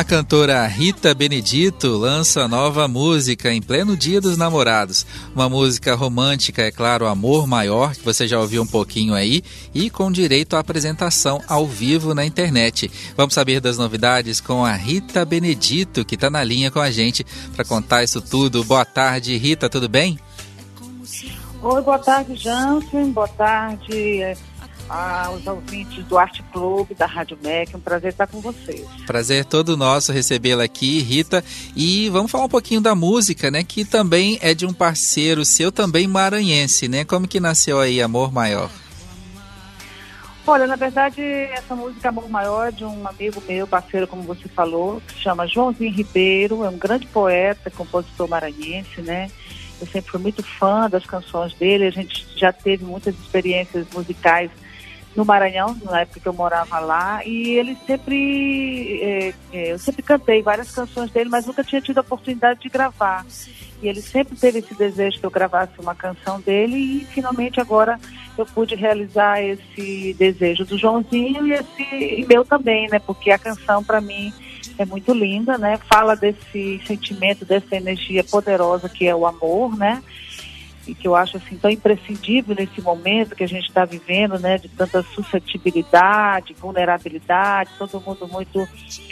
A cantora Rita Benedito lança nova música em pleno Dia dos Namorados. Uma música romântica, é claro, Amor Maior, que você já ouviu um pouquinho aí, e com direito à apresentação ao vivo na internet. Vamos saber das novidades com a Rita Benedito, que está na linha com a gente para contar isso tudo. Boa tarde, Rita, tudo bem? Oi, boa tarde, Jansen. Boa tarde aos ouvintes do Arte Clube, da Rádio MEC. Um prazer estar com vocês. Prazer todo nosso recebê-la aqui, Rita. E vamos falar um pouquinho da música, né? Que também é de um parceiro seu, também maranhense, né? Como que nasceu aí Amor Maior? Olha, na verdade, essa música Amor Maior é de um amigo meu, parceiro, como você falou, que se chama Joãozinho Ribeiro. É um grande poeta, compositor maranhense, né? Eu sempre fui muito fã das canções dele. A gente já teve muitas experiências musicais no Maranhão, na época que eu morava lá, e ele sempre, eu sempre cantei várias canções dele, mas nunca tinha tido a oportunidade de gravar. E ele sempre teve esse desejo que eu gravasse uma canção dele, e finalmente agora eu pude realizar esse desejo do Joãozinho e meu também, né? Porque a canção para mim é muito linda, né? Fala desse sentimento, dessa energia poderosa que é o amor, né? E que eu acho assim tão imprescindível nesse momento que a gente está vivendo, né, de tanta suscetibilidade, vulnerabilidade, todo mundo muito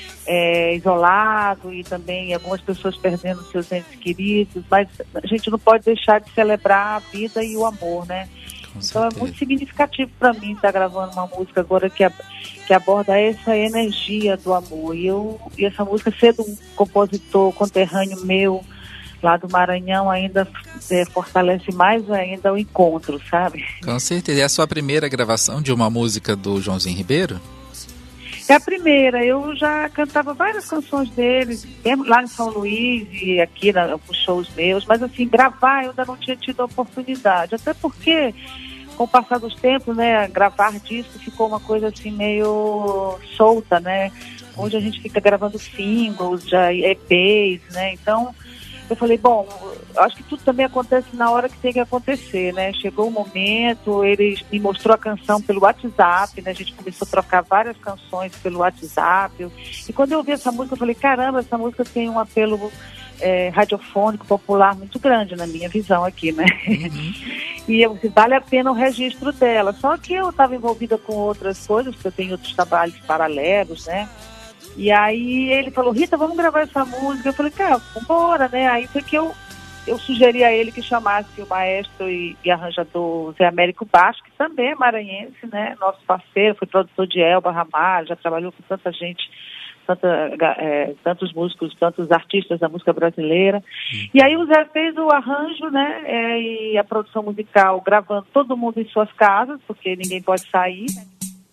isolado e também algumas pessoas perdendo seus entes queridos, mas a gente não pode deixar de celebrar a vida e o amor, né? Então é muito significativo para mim estar gravando uma música agora que aborda essa energia do amor. E essa música, sendo um compositor conterrâneo meu, lá do Maranhão, ainda fortalece mais ainda o encontro, sabe? Com certeza. É a sua primeira gravação de uma música do Joãozinho Ribeiro? É a primeira. Eu já cantava várias canções dele, mesmo lá em São Luís e aqui nos shows meus, mas assim, gravar eu ainda não tinha tido a oportunidade. Até porque, com o passar dos tempos, né, gravar disco ficou uma coisa assim meio solta, né? Hoje a gente fica gravando singles, já EPs, né? Então eu falei, bom, acho que tudo também acontece na hora que tem que acontecer, né? Chegou o momento, ele me mostrou a canção pelo WhatsApp, né? A gente começou a trocar várias canções pelo WhatsApp. E quando eu ouvi essa música, eu falei, caramba, essa música tem um apelo radiofônico, popular muito grande na minha visão aqui, né? Uhum. E vale a pena o registro dela. Só que eu estava envolvida com outras coisas, porque eu tenho outros trabalhos paralelos, né? E aí ele falou, Rita, vamos gravar essa música. Eu falei, cara, vambora, né? Aí foi que eu sugeri a ele que chamasse o maestro e arranjador Zé Américo Baixo, que também é maranhense, né? Nosso parceiro, foi produtor de Elba Ramalho, já trabalhou com tanta gente, tantos músicos, tantos artistas da música brasileira. E aí o Zé fez o arranjo, né? E a produção musical, gravando todo mundo em suas casas, porque ninguém pode sair, né?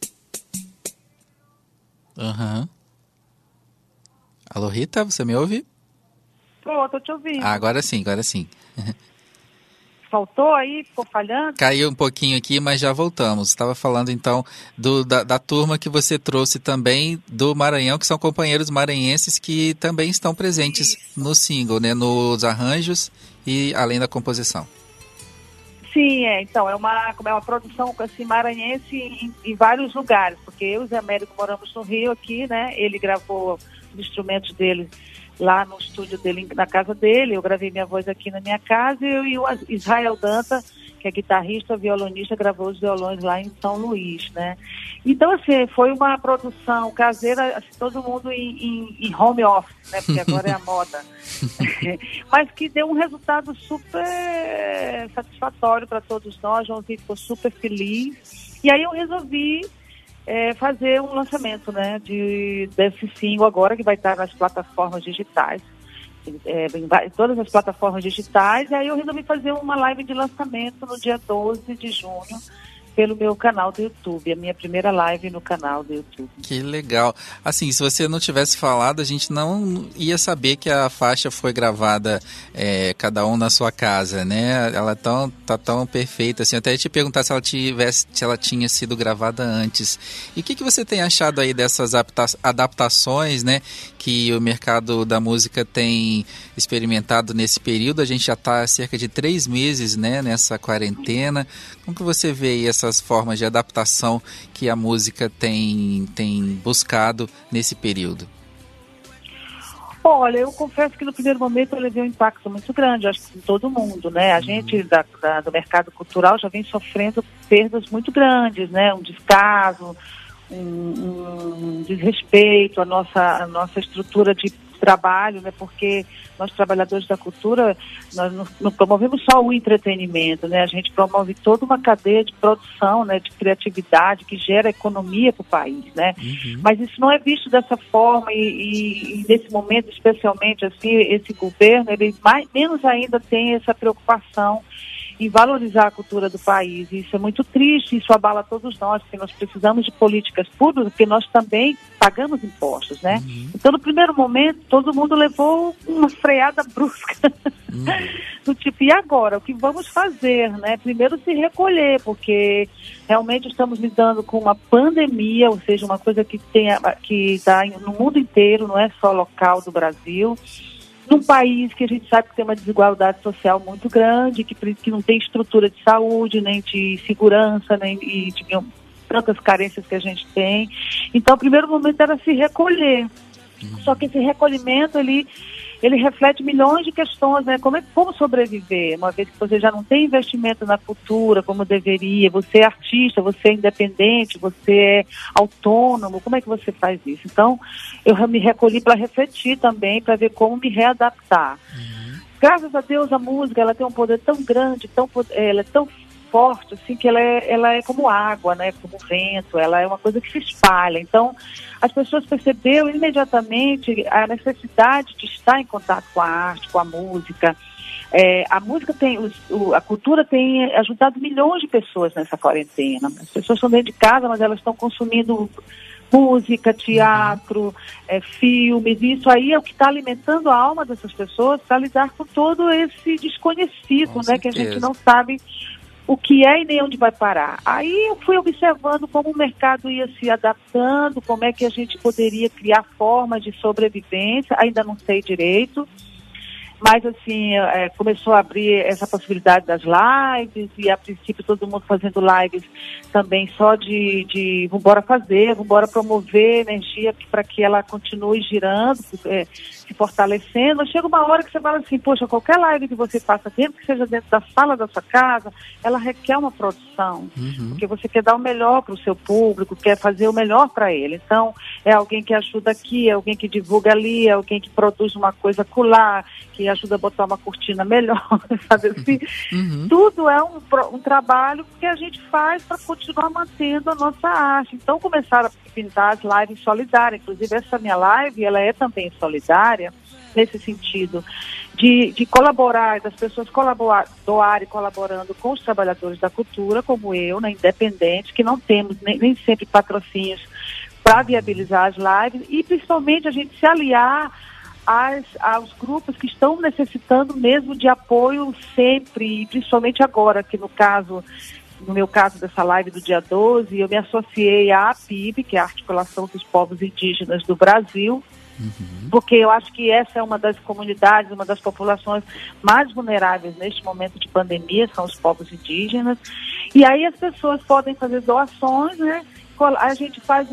Aham. Alô, Rita, você me ouve? Tô te ouvindo. Agora sim, agora sim. Faltou aí? Ficou falhando? Caiu um pouquinho aqui, mas já voltamos. Estava falando então da turma que você trouxe também do Maranhão, que são companheiros maranhenses que também estão presentes no single, né? Nos arranjos e além da composição. Sim, então, é uma produção assim, maranhense em vários lugares, porque eu e o Zé Américo moramos no Rio aqui, né? Ele gravou os instrumentos dele lá no estúdio dele, na casa dele, eu gravei minha voz aqui na minha casa, e o Israel Danta, que é guitarrista, violonista, gravou os violões lá em São Luís, né? Então, assim, foi uma produção caseira, assim, todo mundo em home office, né? Porque agora é a moda. Mas que deu um resultado super satisfatório para todos nós. Joãozinho ficou super feliz. E aí eu resolvi fazer um lançamento, né, desse single agora, que vai estar nas plataformas digitais, em todas as plataformas digitais. E aí eu resolvi fazer uma live de lançamento no dia 12 de junho, pelo meu canal do YouTube, a minha primeira live no canal do YouTube. Que legal. Assim, se você não tivesse falado, a gente não ia saber que a faixa foi gravada cada um na sua casa, né? Ela tá tão perfeita, assim. Até ia te perguntar se ela tinha sido gravada antes. E o que você tem achado aí dessas adaptações, né, que o mercado da música tem experimentado nesse período? A gente já está há cerca de 3 meses, né, nessa quarentena. Como que você vê aí essas formas de adaptação que a música tem buscado nesse período? Olha, eu confesso que no primeiro momento eu levei um impacto muito grande, acho que de todo mundo, né? A gente do mercado cultural já vem sofrendo perdas muito grandes, né? Um descaso, um desrespeito à nossa estrutura de trabalho, né? Porque nós, trabalhadores da cultura, nós não promovemos só o entretenimento, né? A gente promove toda uma cadeia de produção, né? De criatividade que gera economia para o país, né? Mas isso não é visto dessa forma e nesse momento, especialmente assim, esse governo, ele menos ainda tem essa preocupação em valorizar a cultura do país. Isso é muito triste, isso abala todos nós, porque nós precisamos de políticas públicas, porque nós também pagamos impostos, né? Então, no primeiro momento, todo mundo levou uma freada brusca. Do tipo, e agora? O que vamos fazer, né? Primeiro, se recolher, porque realmente estamos lidando com uma pandemia, ou seja, uma coisa que está no mundo inteiro, não é só local do Brasil. Num país que a gente sabe que tem uma desigualdade social muito grande, que não tem estrutura de saúde, nem de segurança, nem de tantas carências que a gente tem. Então, o primeiro momento era se recolher. Só que esse recolhimento, ele reflete milhões de questões, né? Como sobreviver, uma vez que você já não tem investimento na cultura como deveria, você é artista, você é independente, você é autônomo, como é que você faz isso? Então, eu me recolhi para refletir também, para ver como me readaptar. Graças a Deus, a música, ela tem um poder tão grande, ela é tão forte, assim, que ela é como água, né? Como vento, ela é uma coisa que se espalha. Então, as pessoas perceberam imediatamente a necessidade de estar em contato com a arte, com a música. A música a cultura tem ajudado milhões de pessoas nessa quarentena. As pessoas estão dentro de casa, mas elas estão consumindo música, teatro, filmes. E isso aí é o que está alimentando a alma dessas pessoas para lidar com todo esse desconhecido, né? Que a gente não sabe o que é e nem onde vai parar. Aí eu fui observando como o mercado ia se adaptando, como é que a gente poderia criar formas de sobrevivência, ainda não sei direito, mas assim, começou a abrir essa possibilidade das lives, e a princípio todo mundo fazendo lives também só de vambora fazer, vambora promover energia para que ela continue girando, se fortalecendo. Mas chega uma hora que você fala assim, poxa, qualquer live que você faça, mesmo que seja dentro da sala da sua casa, ela requer uma produção, porque você quer dar o melhor para o seu público, quer fazer o melhor para ele. Então, é alguém que ajuda aqui, é alguém que divulga ali, é alguém que produz uma coisa acolá, que ajuda a botar uma cortina melhor, sabe assim? Tudo é um trabalho que a gente faz para continuar mantendo a nossa arte. Então, começaram a pintar as lives solidárias. Inclusive, essa minha live, ela é também solidária, nesse sentido, de colaborar, das pessoas doarem colaborando com os trabalhadores da cultura, como eu, né, independente, que não temos nem sempre patrocínios para viabilizar as lives, e principalmente a gente se aliar aos grupos que estão necessitando mesmo de apoio sempre, e principalmente agora, que no meu caso dessa live do dia 12, eu me associei à APIB, que é a Articulação dos Povos Indígenas do Brasil, porque eu acho que essa é uma das comunidades, uma das populações mais vulneráveis neste momento de pandemia, são os povos indígenas, e aí as pessoas podem fazer doações, né? A gente faz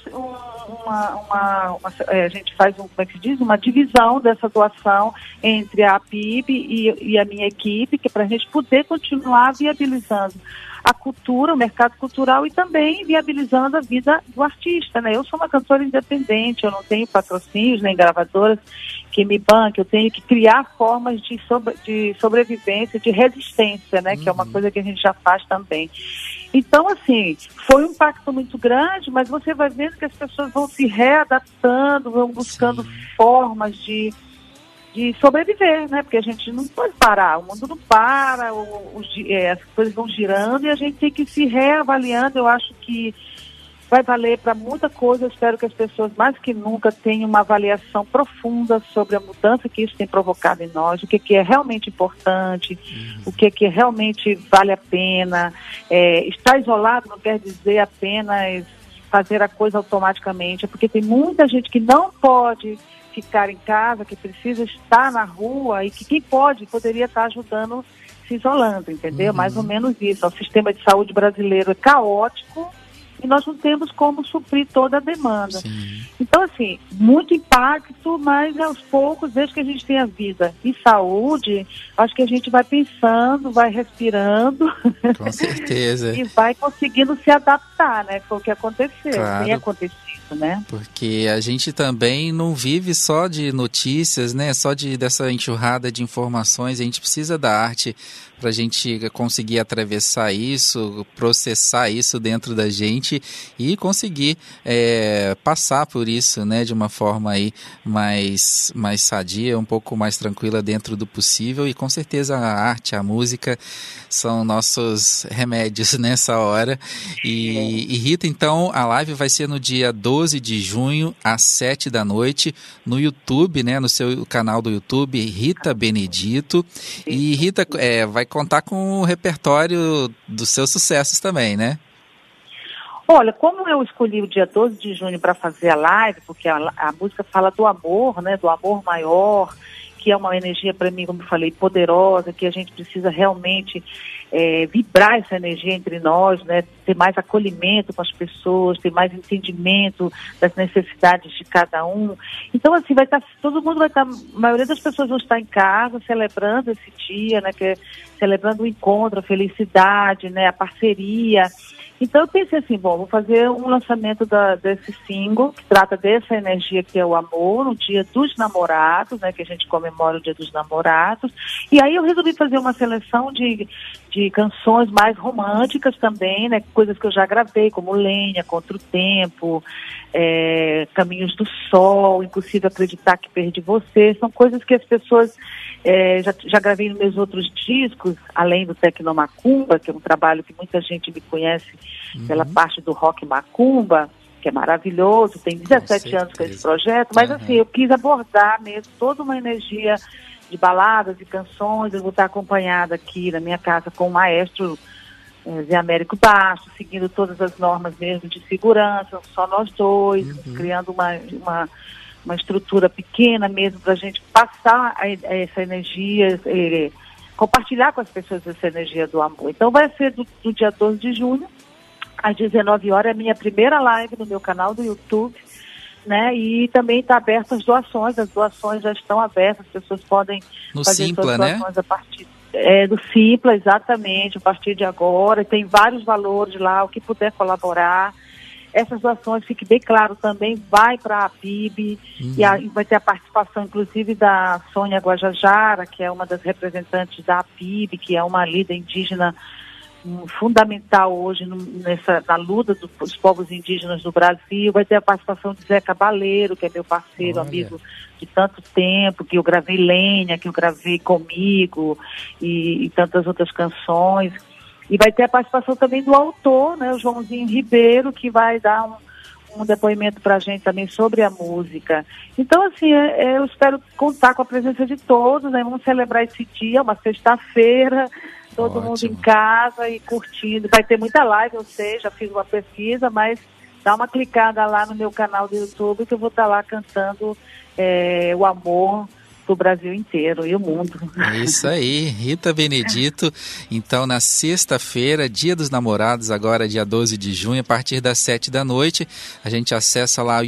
como é que se diz? Uma divisão dessa doação entre a APIB e a minha equipe, que é para a gente poder continuar viabilizando a cultura, o mercado cultural, e também viabilizando a vida do artista, né? Eu sou uma cantora independente, eu não tenho patrocínios nem gravadoras que me banquem, eu tenho que criar formas de sobrevivência, de resistência, né? Que é uma coisa que a gente já faz também. Então, assim, foi um impacto muito grande, mas você vai vendo que as pessoas vão se readaptando, vão buscando formas de sobreviver, né? Porque a gente não pode parar, o mundo não para, as coisas vão girando e a gente tem que se reavaliando. Eu acho que vai valer para muita coisa. Eu espero que as pessoas, mais que nunca, tenham uma avaliação profunda sobre a mudança que isso tem provocado em nós, o que é realmente importante, o que realmente vale a pena. Estar isolado não quer dizer apenas fazer a coisa automaticamente, porque tem muita gente que não pode ficar em casa, que precisa estar na rua, e que quem poderia estar ajudando, se isolando, entendeu? Mais ou menos isso. O sistema de saúde brasileiro é caótico, e nós não temos como suprir toda a demanda. Sim. Então, assim, muito impacto, mas aos poucos, desde que a gente tenha vida e saúde, acho que a gente vai pensando, vai respirando. Com certeza. E vai conseguindo se adaptar, né? Foi o que aconteceu, Claro. tem acontecido, né? Porque a gente também não vive só de notícias, né? Só dessa enxurrada de informações. A gente precisa da arte para a gente conseguir atravessar isso, processar isso dentro da gente e conseguir passar por isso, né? De uma forma aí mais sadia, um pouco mais tranquila dentro do possível. E com certeza a arte, a música são nossos remédios nessa hora. E Rita, então, a live vai ser no dia 12 de junho, às 7 da noite, no YouTube, né? No seu canal do YouTube, Rita Benedito. E Rita vai contar com o repertório dos seus sucessos também, né? Olha, como eu escolhi o dia 12 de junho para fazer a live, porque a música fala do amor, né? Do amor maior, que é uma energia, para mim, como eu falei, poderosa, que a gente precisa realmente vibrar essa energia entre nós, né? Ter mais acolhimento com as pessoas, ter mais entendimento das necessidades de cada um. Então, assim, todo mundo vai estar, a maioria das pessoas vão estar em casa celebrando esse dia, né? Celebrando o encontro, a felicidade, né? A parceria. Então eu pensei assim, vou fazer um lançamento desse single, que trata dessa energia que é o amor, no dia dos namorados, né, que a gente comemora o dia dos namorados. E aí eu resolvi fazer uma seleção de canções mais românticas também, né, coisas que eu já gravei, como Lenha, Contra o Tempo, Caminhos do Sol, Impossível Acreditar que Perdi Você. São coisas que as pessoas... já gravei nos meus outros discos, além do Tecno Macumba, que é um trabalho que muita gente me conhece pela parte do rock macumba, que é maravilhoso, tem 17 anos com esse projeto, mas assim, eu quis abordar mesmo toda uma energia de baladas e canções. Eu vou estar acompanhada aqui na minha casa com o maestro Zé Américo Bastos, seguindo todas as normas mesmo de segurança, só nós dois, criando uma estrutura pequena mesmo para a gente passar essa energia, compartilhar com as pessoas essa energia do amor. Então vai ser do dia 12 de junho, às 19 horas, é a minha primeira live no meu canal do YouTube, né? E também está aberto as doações já estão abertas, as pessoas podem fazer Simpla, suas doações, né? A partir do Simpla, exatamente, a partir de agora. Tem vários valores lá, o que puder colaborar. Essas doações, fique bem claro, também vai para a PIB, e vai ter a participação, inclusive, da Sônia Guajajara, que é uma das representantes da PIB, que é uma líder indígena fundamental hoje na luta dos povos indígenas do Brasil. Vai ter a participação de Zé Cabaleiro, que é meu parceiro, amigo de tanto tempo, que eu gravei Lenha, que eu gravei Comigo, e tantas outras canções. E vai ter a participação também do autor, né, o Joãozinho Ribeiro, que vai dar um depoimento para a gente também sobre a música. Então, assim, eu espero contar com a presença de todos, né? Vamos celebrar esse dia, uma sexta-feira, todo mundo em casa e curtindo. Vai ter muita live, eu sei, já fiz uma pesquisa, mas dá uma clicada lá no meu canal do YouTube, que eu vou estar lá cantando o amor do Brasil inteiro e o mundo. É isso aí, Rita Benedito. Então, na sexta-feira, Dia dos Namorados, agora dia 12 de junho, a partir das 7 da noite, a gente acessa lá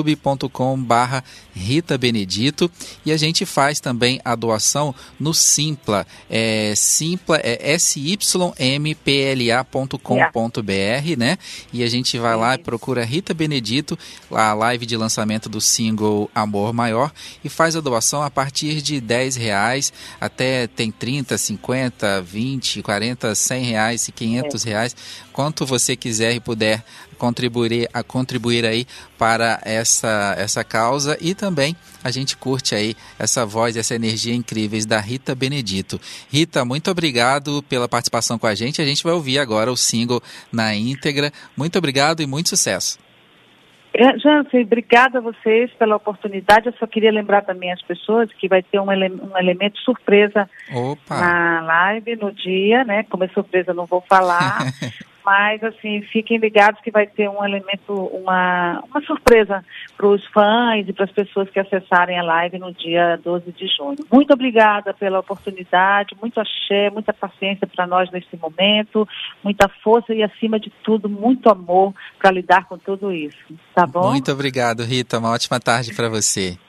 youtube.com/Rita Benedito, e a gente faz também a doação no Simpla. Simpla é sympla.com.br, né? E a gente vai lá e procura Rita Benedito, lá a live de lançamento do single Amor Maior, e faz a doação a partir de R$10, até tem 30, 50, 20, 40, R$100 e R$500, quanto você quiser e puder contribuir aí para essa causa. E também a gente curte aí essa voz, essa energia incríveis da Rita Benedito. Rita, muito obrigado pela participação com a gente vai ouvir agora o single na íntegra. Muito obrigado e muito sucesso. Jansen, obrigada a vocês pela oportunidade. Eu só queria lembrar também as pessoas que vai ter um elemento surpresa na live, no dia, né? Como é surpresa, não vou falar. Mas, assim, fiquem ligados que vai ter um elemento, uma surpresa para os fãs e para as pessoas que acessarem a live no dia 12 de junho. Muito obrigada pela oportunidade, muito axé, muita paciência para nós nesse momento, muita força e, acima de tudo, muito amor para lidar com tudo isso. Tá bom? Muito obrigado, Rita. Uma ótima tarde para você.